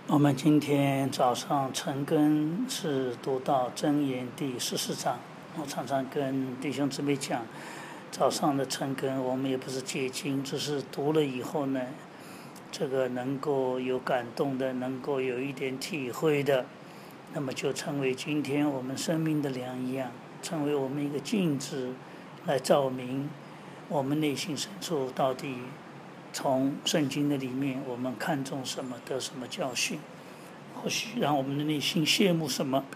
我们今天早上晨更是读到箴言第14章。我常常跟弟兄姊妹讲，早上的晨更我们也不是解经，只是读了以后呢，这个能够有感动的，能够有一点体会的，那么就成为今天我们生命的良一样，成为我们一个镜子，来照明我们内心深处到底从圣经的里面我们看重什么，得什么教训，或许让我们的内心羡慕什么，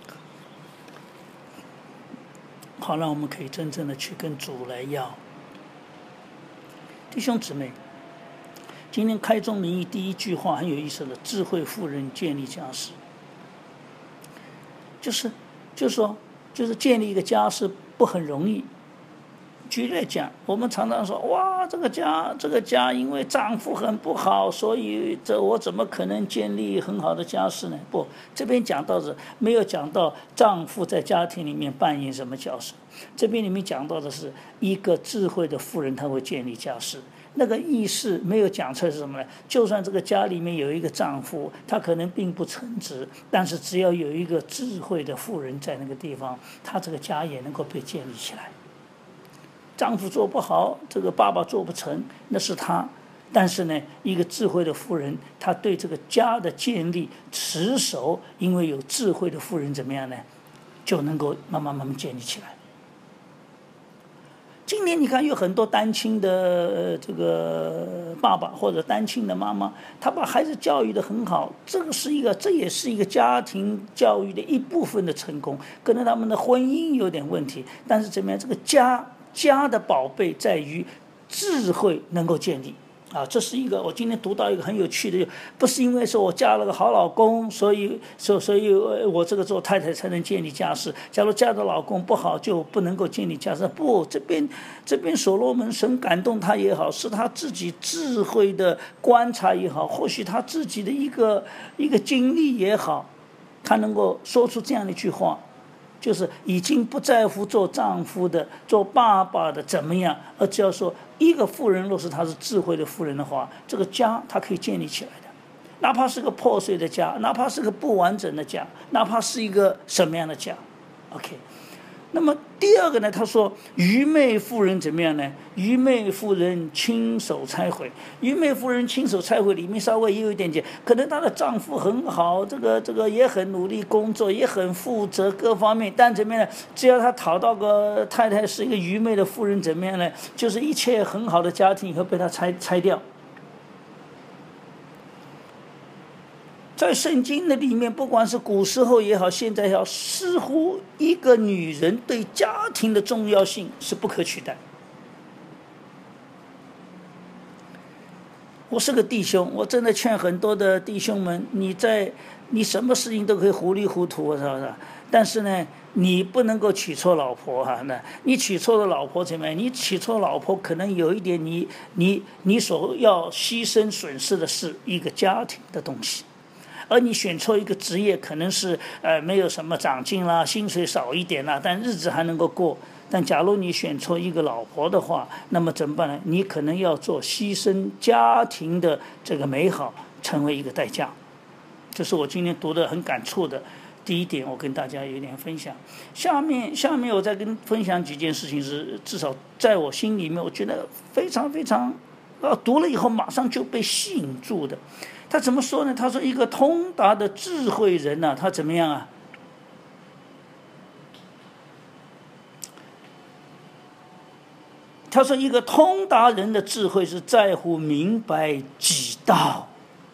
好让我们可以真正的去跟主来要。弟兄姊妹，今天开宗明义第一句话很有意思的，智慧妇人建立家室，就是建立一个家室不很容易。举例来讲，我们常常说，哇，这个家因为丈夫很不好，所以我怎么可能建立很好的家室呢？不，这边讲到的没有讲到丈夫在家庭里面扮演什么角色，这边里面讲到的是一个智慧的妇人，她会建立家室。那个意思没有讲出来是什么呢？就算这个家里面有一个丈夫，他可能并不称职，但是只要有一个智慧的妇人在那个地方，他这个家也能够被建立起来。丈夫做不好，这个爸爸做不成，那是他。但是呢，一个智慧的妇人，她对这个家的建立持守，因为有智慧的妇人怎么样呢？就能够慢慢建立起来。今年你看有很多单亲的这个爸爸或者单亲的妈妈，他把孩子教育得很好，这也是一个家庭教育的一部分的成功。可能他们的婚姻有点问题，但是怎么样，这个家的宝贝在于智慧能够建立啊，这是一个我今天读到一个很有趣的，不是因为说我嫁了个好老公，所以我这个做太太才能建立家室。假如嫁的老公不好，就不能够建立家室。不，这边所罗门神感动他也好，是他自己智慧的观察也好，或许他自己的一个经历也好，他能够说出这样的一句话。就是已经不在乎做丈夫的、做爸爸的怎么样，而只要说一个妇人，若是她是智慧的妇人的话，这个家她可以建立起来的，哪怕是个破碎的家，哪怕是个不完整的家，哪怕是一个什么样的家 ，OK。那么第二个呢，他说愚昧妇人怎么样呢？愚昧妇人亲手拆毁。愚昧妇人亲手拆毁里面稍微也有一点点，可能她的丈夫很好，这个也很努力工作，也很负责各方面，但怎么样呢？只要他讨到个太太是一个愚昧的妇人怎么样呢？就是一切很好的家庭以后被他拆掉。在圣经的里面，不管是古时候也好，现在也好，似乎一个女人对家庭的重要性是不可取代。我是个弟兄，我真的劝很多的弟兄们，你什么事情都可以糊里糊涂，是不是？但是呢，你不能够娶错老婆啊！那你娶错了老婆怎么样？你娶错老婆，可能有一点你所要牺牲损失的是一个家庭的东西。而你选错一个职业，可能是没有什么长进啦，薪水少一点啦，但日子还能够过。但假如你选错一个老婆的话，那么怎么办呢？你可能要做牺牲家庭的这个美好，成为一个代价。这是我今天读的很感触的第一点，我跟大家有点分享。下面我再跟分享几件事情，是至少在我心里面，我觉得非常非常，读了以后马上就被吸引住的。他怎么说呢？他说一个通达的智慧人呢，他怎么样啊？他说一个通达人的智慧是在乎明白己道。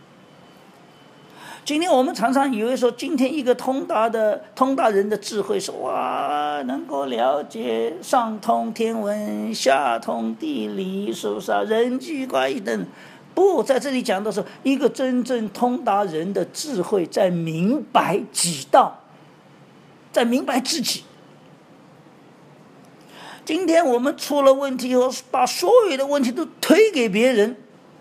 今天我们常常以为说，今天一个通达人的智慧是哇，能够了解上通天文，下通地理，是不是啊？人际关系等。不，在这里讲的是一个真正通达人的智慧，在明白己道，在明白自己。今天我们出了问题以后，把所有的问题都推给别人，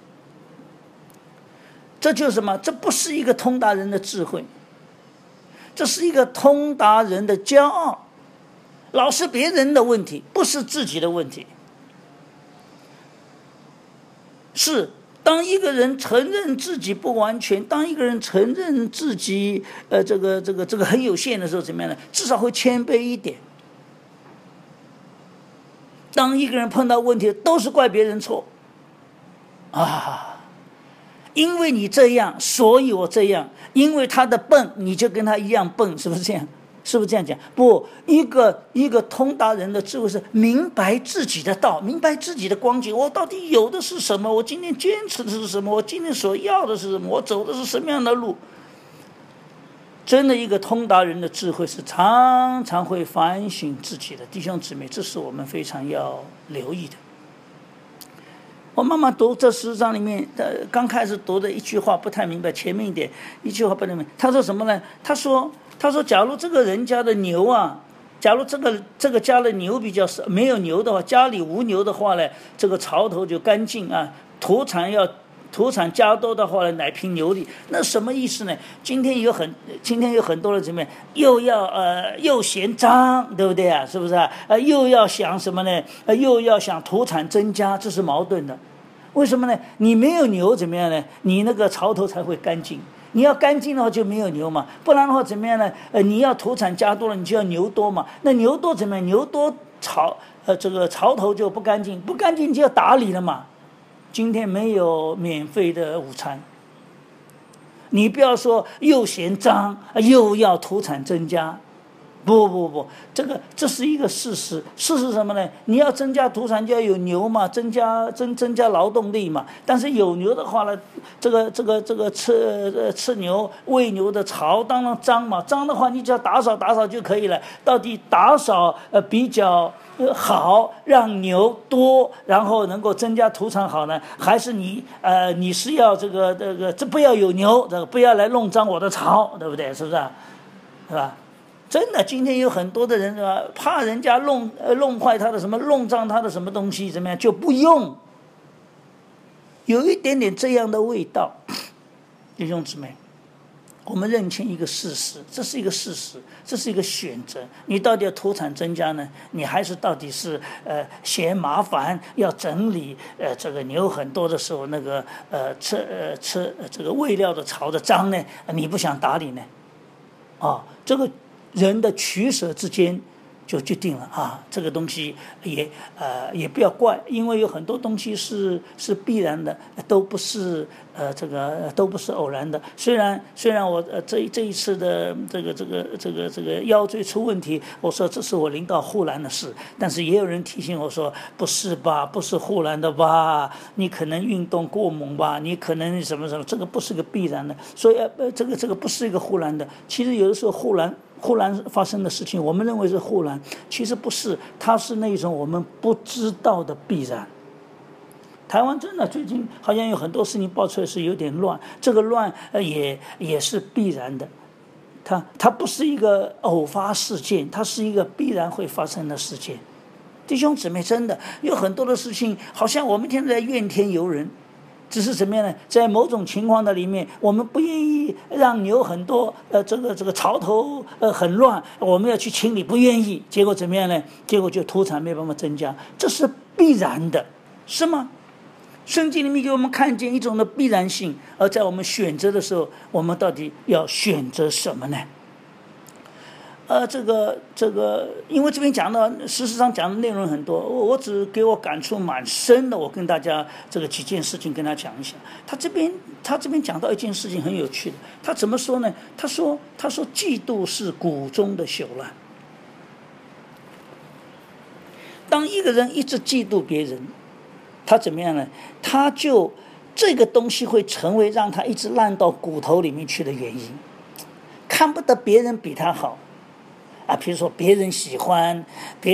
这就是什么？这不是一个通达人的智慧，这是一个通达人的骄傲，老是别人的问题，不是自己的问题。是当一个人承认自己不完全，当一个人承认自己这个很有限的时候，怎么样呢？至少会谦卑一点。当一个人碰到问题，都是怪别人错啊，因为你这样，所以我这样，因为他的笨，你就跟他一样笨，是不是这样？是不是这样讲？不，一个通达人的智慧是明白自己的道，明白自己的光景。我到底有的是什么？我今天坚持的是什么？我今天所要的是什么？我走的是什么样的路？真的，一个通达人的智慧是常常会反省自己的。弟兄姊妹，这是我们非常要留意的。我慢慢读这10章里面，刚开始读的一句话不太明白，前面一点一句话不太明白。他说什么呢？他说，假如这个人家的牛啊，假如这个家的牛比较少，没有牛的话，家里无牛的话呢，这个槽头就干净啊。土产加多的话呢，奶瓶牛力，那什么意思呢？今天有很多人怎么样，又嫌脏，对不对啊？是不是啊？又要想什么呢？又要想土产增加，这是矛盾的。为什么呢？你没有牛怎么样呢？你那个槽头才会干净。你要干净的话就没有牛嘛，不然的话怎么样呢？你要土产加多了，你就要牛多嘛。那牛多怎么样？牛多这个槽头就不干净，不干净就要打理了嘛。今天没有免费的午餐，你不要说又嫌脏又要土产增加，不，这是一个事实。事实什么呢？你要增加土产就要有牛嘛，增加劳动力嘛。但是有牛的话呢，这个吃牛喂牛的槽当然脏嘛，脏的话你只要打扫就可以了。到底打扫比较好，让牛多，然后能够增加土产好呢？还是你是要这不要有牛，不要来弄脏我的槽，对不对？是不是啊？是吧？真的，今天有很多的人怕人家弄坏他的什么，弄脏他的什么东西，怎么样就不用，有一点点这样的味道。弟兄姊妹，我们认清一个事实，这是一个事实，这是一个选择。你到底要土产增加呢？你还是到底是嫌麻烦要整理这个牛很多的时候那个吃这个喂料的槽的脏呢？你不想打理呢？这个人的取舍之间就决定了啊，这个东西也不要怪，因为有很多东西是必然的，都不是都不是偶然的。虽然我这一次的这个腰椎出问题，我说这是我领导护栏的事，但是也有人提醒我说不是吧，不是护栏的吧，你可能运动过猛吧，你可能什么，这个不是个必然的，所以这个不是一个护栏的。其实有的时候护栏发生的事情，我们认为是护栏，其实不是，它是那种我们不知道的必然。台湾真的最近好像有很多事情爆出来是有点乱，这个乱也是必然的，它不是一个偶发事件，它是一个必然会发生的事件。弟兄姊妹，真的有很多的事情，好像我们现在怨天尤人。只是怎么样呢？在某种情况的里面，我们不愿意让牛很多，这个槽头很乱，我们要去清理，不愿意，结果怎么样呢？结果就土产没办法增加，这是必然的，是吗？圣经里面给我们看见一种的必然性，而在我们选择的时候，我们到底要选择什么呢？因为这边讲的，事实上讲的内容很多，我只给我感触蛮深的，我跟大家几件事情跟他讲一下。他这边讲到一件事情很有趣的，他怎么说呢？他说嫉妒是谷中的朽烂。当一个人一直嫉妒别人，他怎么样呢？他就这个东西会成为让他一直烂到骨头里面去的原因，看不得别人比他好。比如说别人喜欢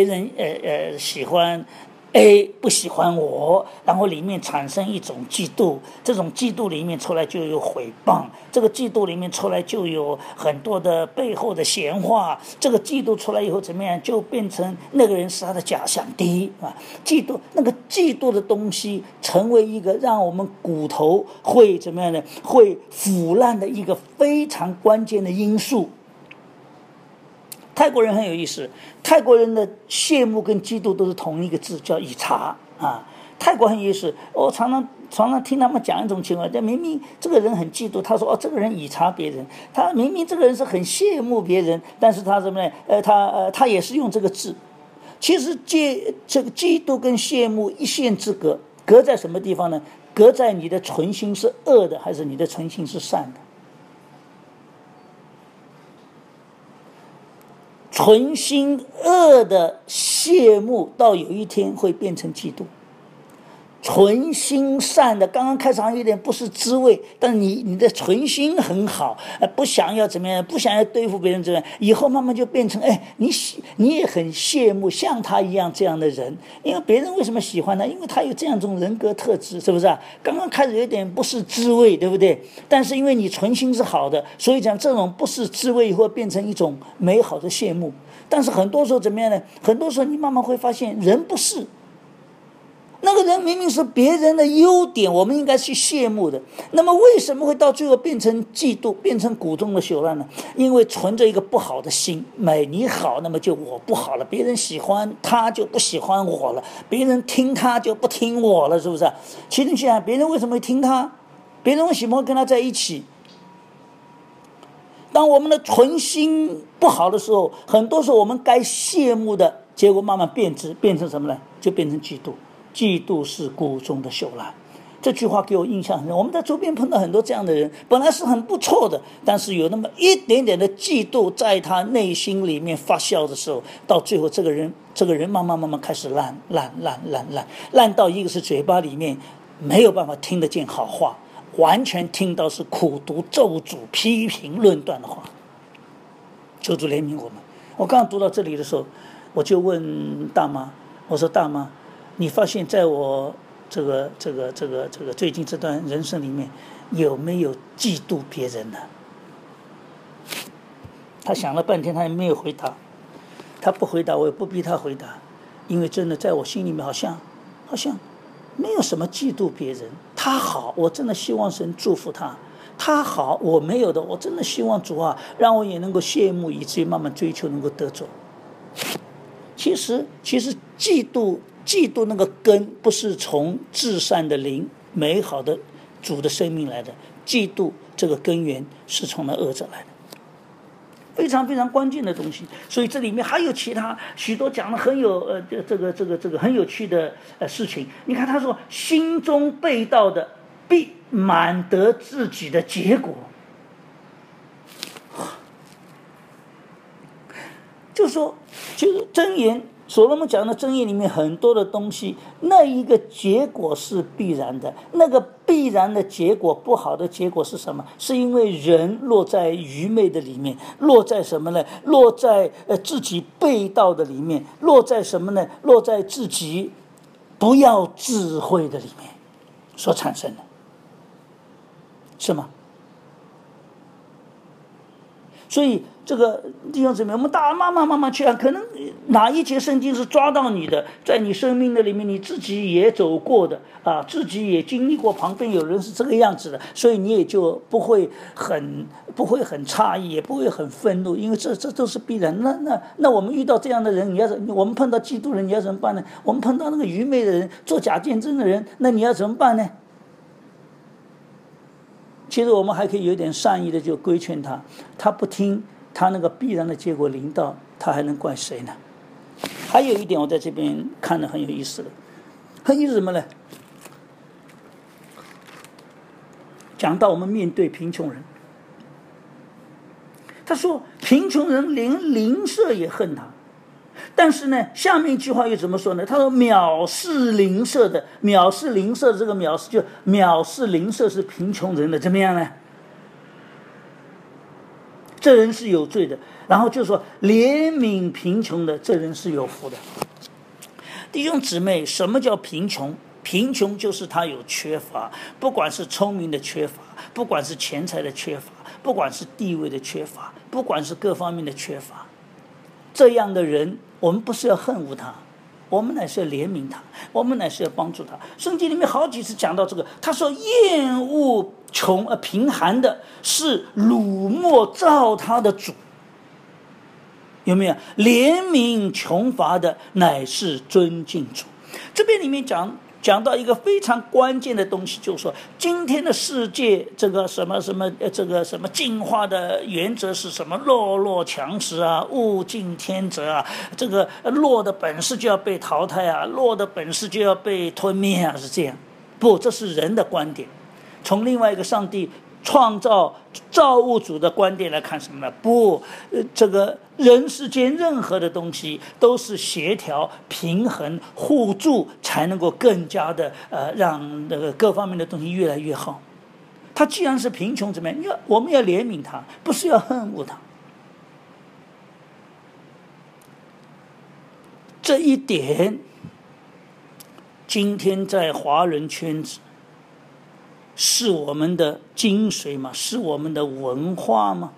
A 不喜欢我，然后里面产生一种嫉妒，这种嫉妒里面出来就有诽谤，这个嫉妒里面出来就有很多的背后的闲话，这个嫉妒出来以后怎么样，就变成那个人是他的假想敌啊！嫉妒的东西成为一个让我们骨头会怎么样呢？会腐烂的一个非常关键的因素。泰国人很有意思，泰国人的羡慕跟嫉妒都是同一个字，叫以茶啊。 泰国很有意思，我常常听他们讲一种情况，明明这个人很嫉妒，他说这个人以察别人，他明明这个人是很羡慕别人，但是他什么呢？他也是用这个字。其实这个嫉妒跟羡慕一线之隔，隔在什么地方呢？隔在你的存心是恶的，还是你的存心是善的？存心恶的羡慕，到有一天会变成嫉妒。存心善的，刚刚开场有点不是滋味，但你的存心很好，不想要怎么样，不想要对付别人怎么样，以后慢慢就变成你也很羡慕像他一样这样的人，因为别人为什么喜欢他？因为他有这样一种人格特质，是不是啊？刚刚开始有点不是滋味，对不对？但是因为你存心是好的，所以讲这种不是滋味会变成一种美好的羡慕。但是很多时候怎么样呢？很多时候你慢慢会发现，人不是。那个人明明是别人的优点，我们应该去羡慕的，那么为什么会到最后变成嫉妒，变成苦中的朽烂呢？因为存着一个不好的心，你好，那么就我不好了，别人喜欢他就不喜欢我了，别人听他就不听我了，是不是？其实想想，别人为什么会听他？别人为什么会跟他在一起？当我们的存心不好的时候，很多时候我们该羡慕的结果慢慢变成什么呢？就变成嫉妒。嫉妒是苦中的朽烂，这句话给我印象很深。我们在周边碰到很多这样的人，本来是很不错的，但是有那么一点点的嫉妒在他内心里面发酵的时候，到最后这个人慢慢开始烂到一个是嘴巴里面没有办法听得见好话，完全听到是苦毒咒诅批评论断的话。求主怜悯我们。我刚刚读到这里的时候，我就问大妈，我说大妈，你发现在我这个最近这段人生里面有没有嫉妒别人呢？他想了半天，他也没有回答。他不回答，我也不逼他回答，因为真的在我心里面好像没有什么嫉妒别人。他好，我真的希望神祝福他；他好，我没有的，我真的希望主啊，让我也能够羡慕，以至于慢慢追求，能够得着。其实嫉妒那个根不是从至善的灵、美好的主的生命来的，嫉妒这个根源是从那恶者来的，非常非常关键的东西。所以这里面还有其他许多讲的很有这个很有趣的事情。你看他说，心中被盗的必满得自己的结果，就是箴言，所罗门讲的箴言里面很多的东西，那一个结果是必然的，那个必然的结果，不好的结果是什么？是因为人落在愚昧的里面，落在什么呢？落在自己背道的里面，落在什么呢？落在自己不要智慧的里面所产生的，是吗？所以这个弟兄姊妹，我们大慢慢去看，可能哪一节圣经是抓到你的，在你生命的里面，你自己也走过的啊，自己也经历过，旁边有人是这个样子的，所以你也就不会很诧异，也不会很愤怒，因为这都是必然。那我们遇到这样的人，我们碰到嫉妒人，你要怎么办呢？我们碰到那个愚昧的人，做假见证的人，那你要怎么办呢？其实我们还可以有点善意的就规劝他，他不听，他那个必然的结果临到，他还能怪谁呢？还有一点我在这边看得很有意思的，很有意思什么呢？讲到我们面对贫穷人，他说贫穷人连邻舍也恨他，但是呢，下面一句话又怎么说呢？他说藐视邻舍的，藐视邻舍这个藐视，就藐视邻舍是贫穷人的，怎么样呢？这人是有罪的。然后就说怜悯贫穷的，这人是有福的。弟兄姊妹，什么叫贫穷？贫穷就是他有缺乏，不管是聪明的缺乏，不管是钱财的缺乏，不管是地位的缺乏，不管是各方面的缺乏，这样的人我们不是要恨恶他，我们乃是要怜悯他，我们乃是要帮助他。圣经里面好几次讲到这个，他说厌恶贫寒的是辱没造他的主，有没有？怜悯穷乏的乃是尊敬主。这边里面讲讲到一个非常关键的东西，就是说今天的世界这个什么什么这个什么进化的原则是什么？弱强食啊，物竞天择啊，这个弱的本事就要被淘汰啊，弱的本事就要被吞灭啊，是这样？不，这是人的观点。从另外一个上帝创造物主的观点来看什么呢？不，这个人世间任何的东西都是协调、平衡、互助，才能够更加的让那个各方面的东西越来越好。他既然是贫穷，怎么样？我们要怜悯他，不是要恨恶他。这一点，今天在华人圈子是我们的精髓吗？是我们的文化吗？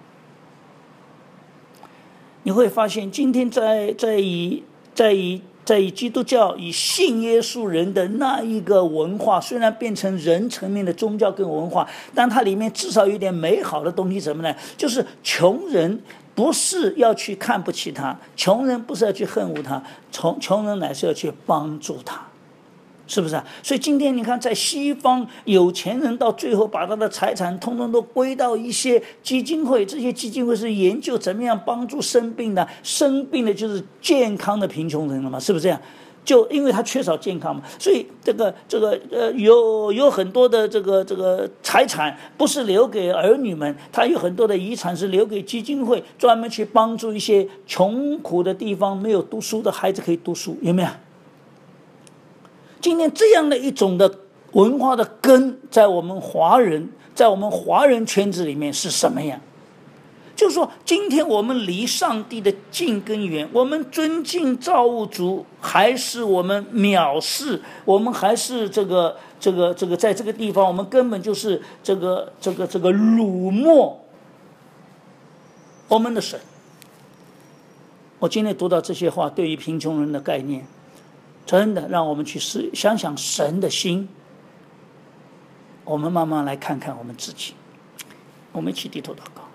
你会发现，今天在以基督教以信耶稣人的那一个文化，虽然变成人层面的宗教跟文化，但它里面至少有点美好的东西，什么呢？就是穷人不是要去看不起他，穷人不是要去恨恶他，穷人乃是要去帮助他。是不是啊？所以今天你看，在西方，有钱人到最后把他的财产通通都归到一些基金会，这些基金会是研究怎么样帮助生病的就是健康的贫穷人了嘛？是不是这样？就因为他缺少健康嘛，所以有很多的这个财产不是留给儿女们，他有很多的遗产是留给基金会，专门去帮助一些穷苦的地方没有读书的孩子可以读书，有没有？今天这样的一种的文化的根，在我们华人圈子里面是什么样？就是说，今天我们离上帝的近跟远，我们尊敬造物主，还是我们藐视？我们还是这个，在这个地方，我们根本就是这个辱没我们的神。我今天读到这些话，对于贫穷人的概念，真的让我们去想想神的心。我们慢慢来看看我们自己，我们一起低头祷告。